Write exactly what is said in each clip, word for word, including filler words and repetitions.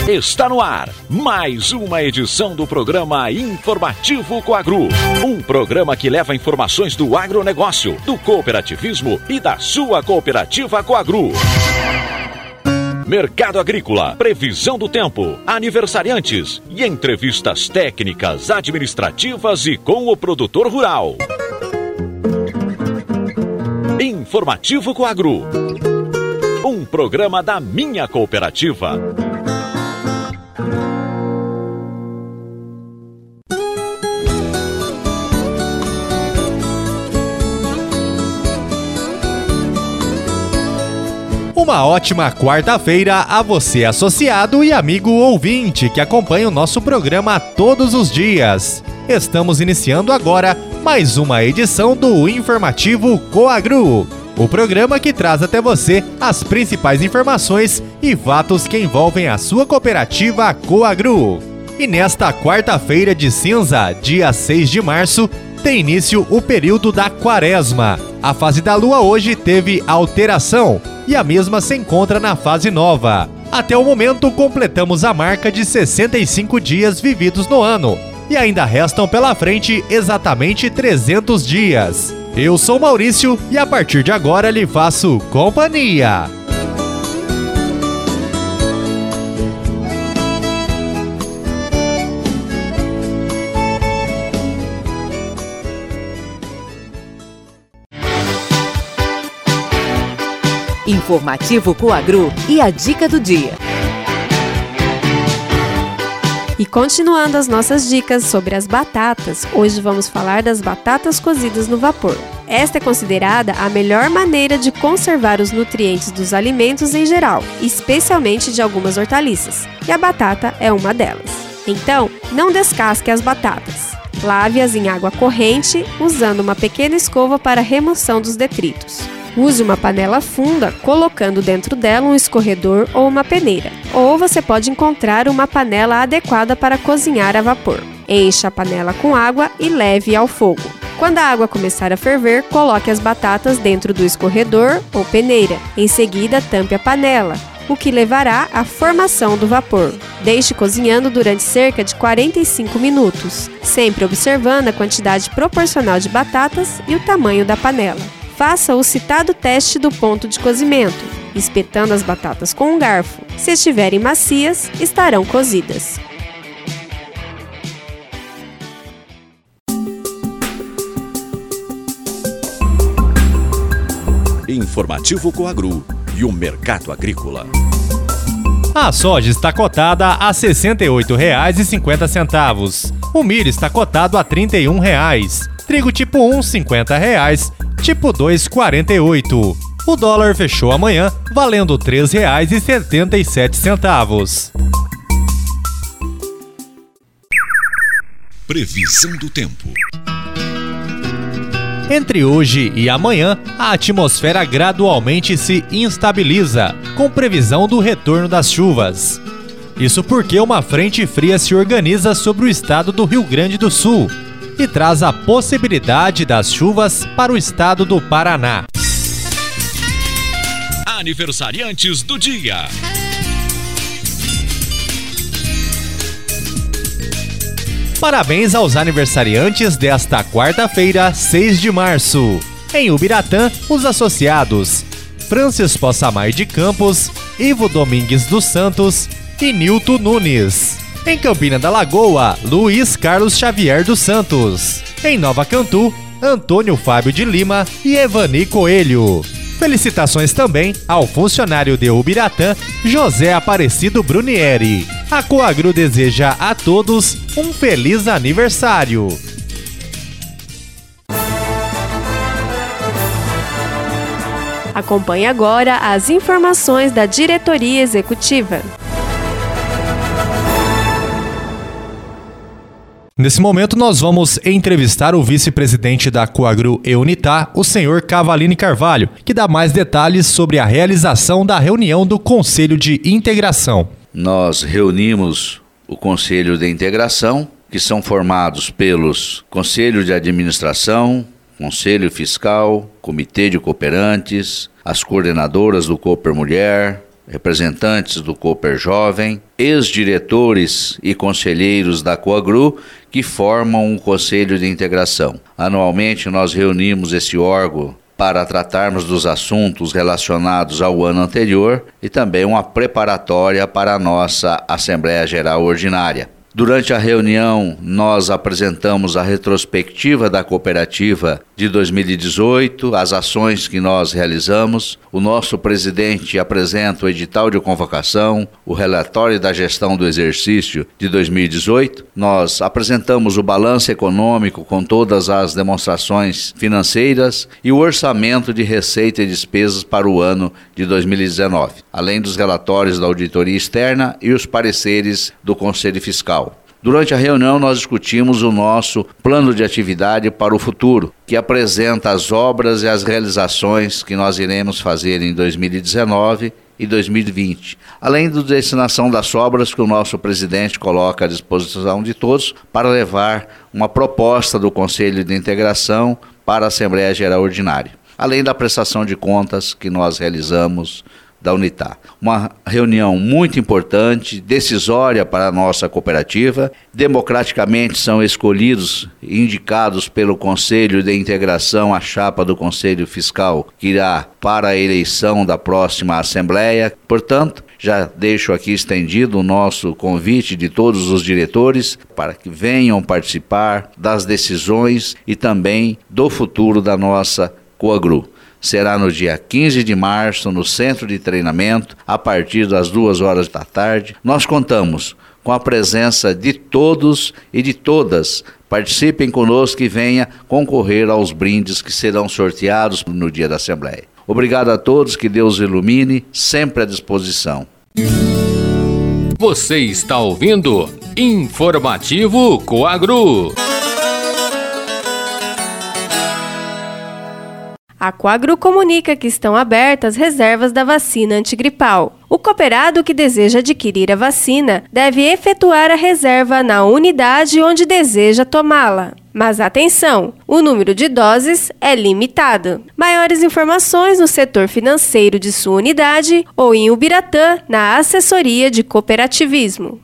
Está no ar mais uma edição do programa Informativo Coagro. Um programa que leva informações do agronegócio, do cooperativismo e da sua cooperativa Coagro. Mercado agrícola, previsão do tempo, aniversariantes e entrevistas técnicas, administrativas e com o produtor rural. Informativo Coagro. Um programa da minha cooperativa. Uma ótima quarta-feira a você, associado e amigo ouvinte que acompanha o nosso programa todos os dias. Estamos iniciando agora mais uma edição do Informativo Coagro, o programa que traz até você as principais informações e fatos que envolvem a sua cooperativa Coagro. E nesta quarta-feira de cinza, dia seis de março, tem início o período da quaresma. A fase da lua hoje teve alteração e a mesma se encontra na fase nova. Até o momento, completamos a marca de sessenta e cinco dias vividos no ano e ainda restam pela frente exatamente trezentos dias. Eu sou Maurício e a partir de agora lhe faço companhia. Informativo Coagro e a dica do dia. E continuando as nossas dicas sobre as batatas, hoje vamos falar das batatas cozidas no vapor. Esta é considerada a melhor maneira de conservar os nutrientes dos alimentos em geral, especialmente de algumas hortaliças, e a batata é uma delas. Então, não descasque as batatas. Lave-as em água corrente, usando uma pequena escova para remoção dos detritos. Use uma panela funda, colocando dentro dela um escorredor ou uma peneira. Ou você pode encontrar uma panela adequada para cozinhar a vapor. Encha a panela com água e leve ao fogo. Quando a água começar a ferver, coloque as batatas dentro do escorredor ou peneira. Em seguida, tampe a panela, o que levará à formação do vapor. Deixe cozinhando durante cerca de quarenta e cinco minutos, sempre observando a quantidade proporcional de batatas e o tamanho da panela. Faça o citado teste do ponto de cozimento, espetando as batatas com um garfo. Se estiverem macias, estarão cozidas. Informativo Coagro e o mercado agrícola. A soja está cotada a sessenta e oito reais e cinquenta centavos. O milho está cotado a trinta e um reais. Trigo tipo um, cinquenta reais. Tipo dois, quarenta e oito. O dólar fechou amanhã valendo três reais e setenta e sete centavos. Previsão do tempo. Entre hoje e amanhã, a atmosfera gradualmente se instabiliza, com previsão do retorno das chuvas. Isso porque uma frente fria se organiza sobre o estado do Rio Grande do Sul e traz a possibilidade das chuvas para o estado do Paraná. Aniversariantes do dia. Parabéns aos aniversariantes desta quarta-feira, seis de março. Em Ubiratã, os associados Francis Possamay de Campos, Ivo Domingues dos Santos e Nilton Nunes. Em Campina da Lagoa, Luiz Carlos Xavier dos Santos. Em Nova Cantu, Antônio Fábio de Lima e Evani Coelho. Felicitações também ao funcionário de Ubiratã, José Aparecido Brunieri. A Coagro deseja a todos um feliz aniversário. Acompanhe agora as informações da diretoria executiva. Nesse momento, nós vamos entrevistar o vice-presidente da Coagro e Unitá, o senhor Cavalini Carvalho, que dá mais detalhes sobre a realização da reunião do Conselho de Integração. Nós reunimos o Conselho de Integração, que são formados pelos Conselho de Administração, Conselho Fiscal, Comitê de Cooperantes, as coordenadoras do Cooper Mulher, representantes do Cooper Jovem, ex-diretores e conselheiros da Coagru, que formam o Conselho de Integração. Anualmente nós reunimos esse órgão para tratarmos dos assuntos relacionados ao ano anterior e também uma preparatória para a nossa Assembleia Geral Ordinária. Durante a reunião, nós apresentamos a retrospectiva da cooperativa de dois mil e dezoito, as ações que nós realizamos. O nosso presidente apresenta o edital de convocação, o relatório da gestão do exercício de dois mil e dezoito. Nós apresentamos o balanço econômico com todas as demonstrações financeiras e o orçamento de receita e despesas para o ano de dois mil e dezenove, além dos relatórios da auditoria externa e os pareceres do Conselho Fiscal. Durante a reunião, nós discutimos o nosso plano de atividade para o futuro, que apresenta as obras e as realizações que nós iremos fazer em dois mil e dezenove e dois mil e vinte, além da destinação das obras que o nosso presidente coloca à disposição de todos para levar uma proposta do Conselho de Integração para a Assembleia Geral Ordinária, além da prestação de contas que nós realizamos da Unitar. Uma reunião muito importante, decisória para a nossa cooperativa. Democraticamente são escolhidos e indicados pelo Conselho de Integração a chapa do Conselho Fiscal que irá para a eleição da próxima Assembleia. Portanto, já deixo aqui estendido o nosso convite de todos os diretores para que venham participar das decisões e também do futuro da nossa Coagru. Será no dia quinze de março, no Centro de Treinamento, a partir das duas horas da tarde. Nós contamos com a presença de todos e de todas. Participem conosco e venha concorrer aos brindes que serão sorteados no dia da Assembleia. Obrigado a todos, que Deus ilumine, sempre à disposição. Você está ouvindo Informativo Coagru. A Coagru comunica que estão abertas reservas da vacina antigripal. O cooperado que deseja adquirir a vacina deve efetuar a reserva na unidade onde deseja tomá-la. Mas atenção, o número de doses é limitado. Maiores informações no setor financeiro de sua unidade ou em Ubiratã, na assessoria de cooperativismo.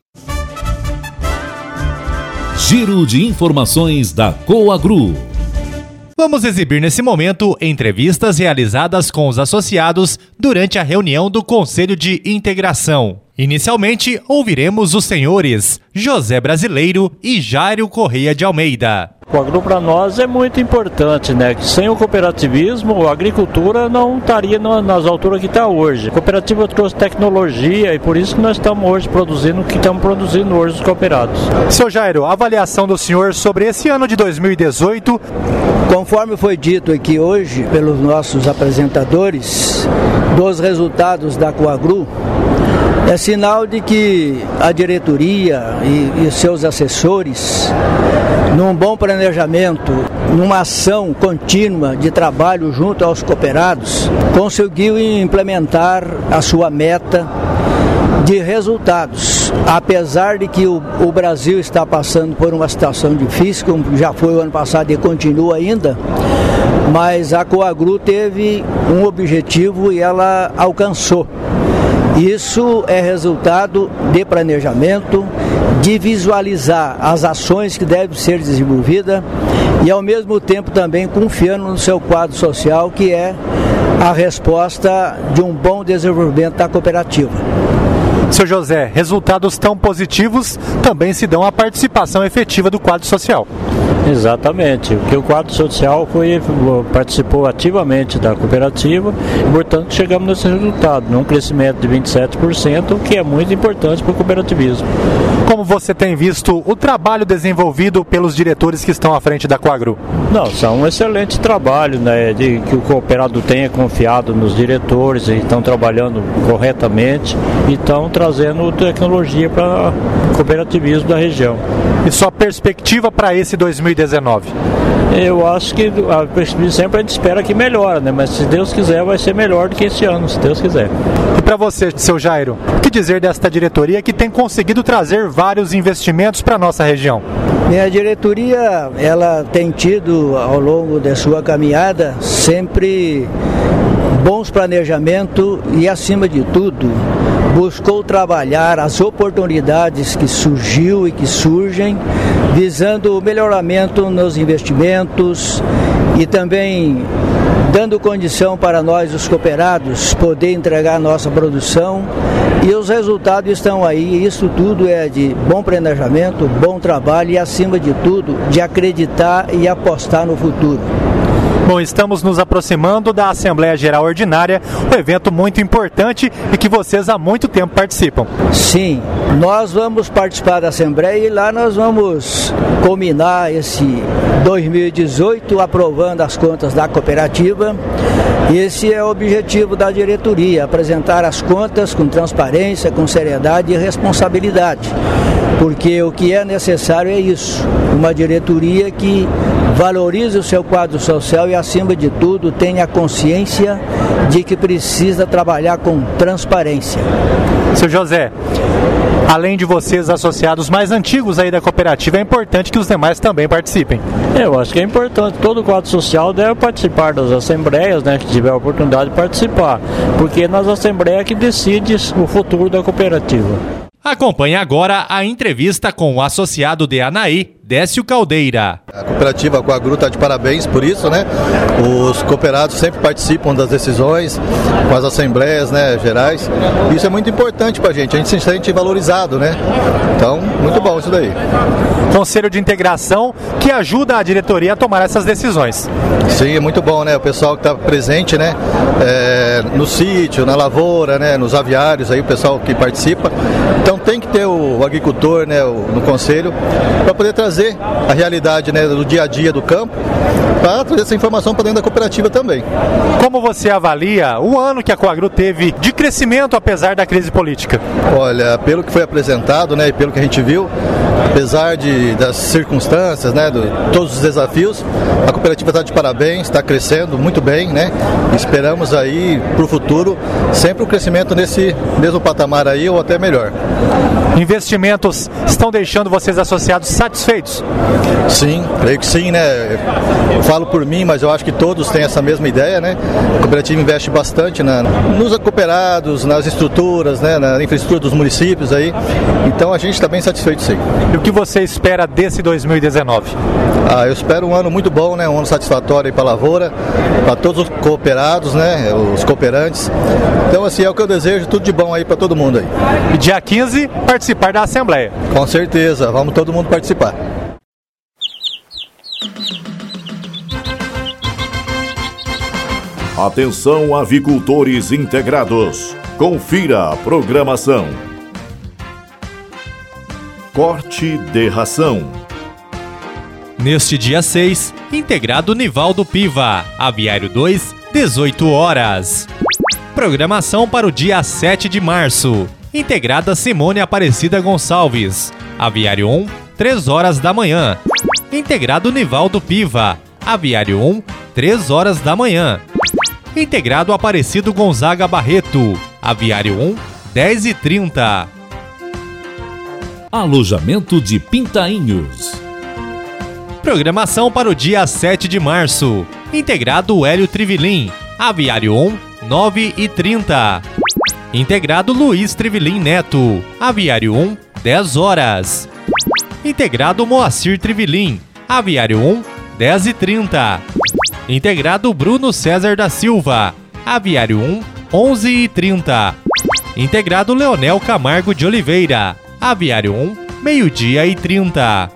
Giro de informações da Coagru. Vamos exibir nesse momento entrevistas realizadas com os associados durante a reunião do Conselho de Integração. Inicialmente, ouviremos os senhores José Brasileiro e Jairo Correia de Almeida. O Coagru para nós é muito importante, né? Que sem o cooperativismo, a agricultura não estaria nas alturas que está hoje. A cooperativa trouxe tecnologia e por isso que nós estamos hoje produzindo o que estamos produzindo hoje os cooperados. Seu Jairo, a avaliação do senhor sobre esse ano de dois mil e dezoito... Conforme foi dito aqui hoje pelos nossos apresentadores, dos resultados da Coagru, é sinal de que a diretoria e, e seus assessores, num bom planejamento, numa ação contínua de trabalho junto aos cooperados, conseguiu implementar a sua meta de resultados, apesar de que o, o Brasil está passando por uma situação difícil, como já foi o ano passado e continua ainda, mas a Coagru teve um objetivo e ela alcançou. Isso é resultado de planejamento, de visualizar as ações que devem ser desenvolvidas e ao mesmo tempo também confiando no seu quadro social, que é a resposta de um bom desenvolvimento da cooperativa. Seu José, resultados tão positivos também se dão à participação efetiva do quadro social. Exatamente, porque o quadro social foi, participou ativamente da cooperativa e, portanto, chegamos nesse resultado, num crescimento de vinte e sete por cento, que é muito importante para o cooperativismo. Como você tem visto o trabalho desenvolvido pelos diretores que estão à frente da Coagru? Não, são um excelente trabalho, né, de que o cooperado tenha confiado nos diretores e estão trabalhando corretamente e estão trazendo tecnologia para o cooperativismo da região. E sua perspectiva para esse dois mil e dezenove? Eu acho que a perspectiva sempre a gente espera que melhora, né? Mas se Deus quiser vai ser melhor do que esse ano, se Deus quiser. E para você, seu Jairo, que dizer desta diretoria que tem conseguido trazer vários investimentos para a nossa região? Minha diretoria, ela tem tido ao longo da sua caminhada sempre bons planejamentos e, acima de tudo, buscou trabalhar as oportunidades que surgiu e que surgem, visando o melhoramento nos investimentos e também dando condição para nós, os cooperados, poder entregar nossa produção, e os resultados estão aí. Isso tudo é de bom planejamento, bom trabalho e, acima de tudo, de acreditar e apostar no futuro. Bom, estamos nos aproximando da Assembleia Geral Ordinária, um evento muito importante e que vocês há muito tempo participam. Sim, nós vamos participar da Assembleia e lá nós vamos culminar esse dois mil e dezoito aprovando as contas da cooperativa. Esse é o objetivo da diretoria, apresentar as contas com transparência, com seriedade e responsabilidade, porque o que é necessário é isso, uma diretoria que valorize o seu quadro social e, acima de tudo, tenha consciência de que precisa trabalhar com transparência. Seu José, além de vocês associados mais antigos aí da cooperativa, é importante que os demais também participem. Eu acho que é importante, todo o quadro social deve participar das assembleias, né, que tiver a oportunidade de participar, porque é nas assembleias que decide o futuro da cooperativa. Acompanhe agora a entrevista com o associado de Anaí, Décio Caldeira. A cooperativa Coagru está de parabéns por isso, né? Os cooperados sempre participam das decisões, com as assembleias, né, gerais. Isso é muito importante para a gente, a gente se sente valorizado, né? Então, muito bom isso daí. Conselho de integração que ajuda a diretoria a tomar essas decisões. Sim, é muito bom, né? O pessoal que está presente, né? É, no sítio, na lavoura, né? Nos aviários, aí o pessoal que participa. Então tem que ter o, o agricultor, né? O, no conselho, para poder trazer a realidade, né, do dia a dia do campo, para trazer essa informação para dentro da cooperativa também. Como você avalia o ano que a Coagru teve de crescimento apesar da crise política? Olha, pelo que foi apresentado, né, e pelo que a gente viu, apesar de, das circunstâncias, né, de todos os desafios, a cooperativa está de parabéns, está crescendo muito bem, né? Esperamos aí para o futuro sempre o crescimento nesse mesmo patamar aí ou até melhor. Investimentos estão deixando vocês associados satisfeitos? Sim, creio que sim, né? Eu falo por mim, mas eu acho que todos têm essa mesma ideia, né? A cooperativa investe bastante na, nos cooperados, nas estruturas, né? Na infraestrutura dos municípios aí. Então a gente está bem satisfeito, sim. E o que você espera desse dois mil e dezenove? Ah, eu espero um ano muito bom, né? Um ano satisfatório aí para a lavoura, para todos os cooperados, né? Os cooperantes. Então, assim, é o que eu desejo, tudo de bom aí para todo mundo aí. E dia quinze, participar da Assembleia. Com certeza, vamos todo mundo participar. Atenção, avicultores integrados. Confira a programação. Corte de ração. Neste dia seis, integrado Nivaldo Piva, Aviário dois, dezoito horas. Programação para o dia sete de março. Integrada Simone Aparecida Gonçalves, Aviário um, três horas da manhã. Integrado Nivaldo Piva, Aviário um, três horas da manhã. Integrado Aparecido Gonzaga Barreto, Aviário um, dez e trinta. Alojamento de Pintainhos. Programação para o dia sete de março. Integrado Hélio Trivilim, Aviário um, nove e trinta. Integrado Luiz Trivilim Neto, Aviário um, dez horas. Integrado Moacir Trivilim, Aviário um, dez e trinta. Integrado Bruno César da Silva, Aviário um, onze e trinta. Integrado Leonel Camargo de Oliveira, Aviário um, meio-dia e trinta.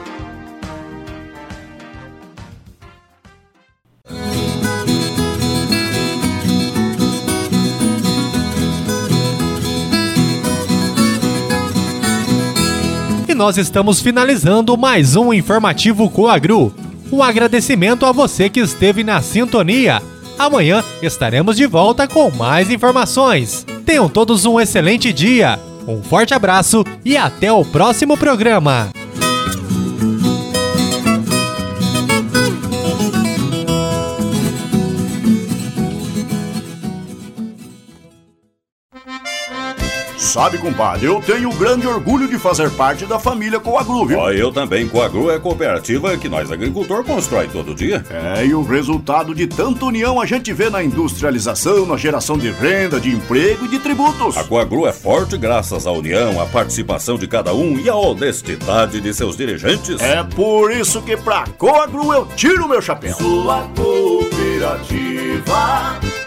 E nós estamos finalizando mais um informativo Coagru. Um agradecimento a você que esteve na sintonia. Amanhã estaremos de volta com mais informações. Tenham todos um excelente dia. Um forte abraço e até o próximo programa. Sabe, compadre, eu tenho grande orgulho de fazer parte da família Coagru, viu? Ó, eu também. Coagru é a cooperativa que nós, agricultor, constrói todo dia. É, e o resultado de tanta união a gente vê na industrialização, na geração de renda, de emprego e de tributos. A Coagru é forte graças à união, à participação de cada um e à honestidade de seus dirigentes. É por isso que pra Coagru eu tiro meu chapéu. Sua cooperativa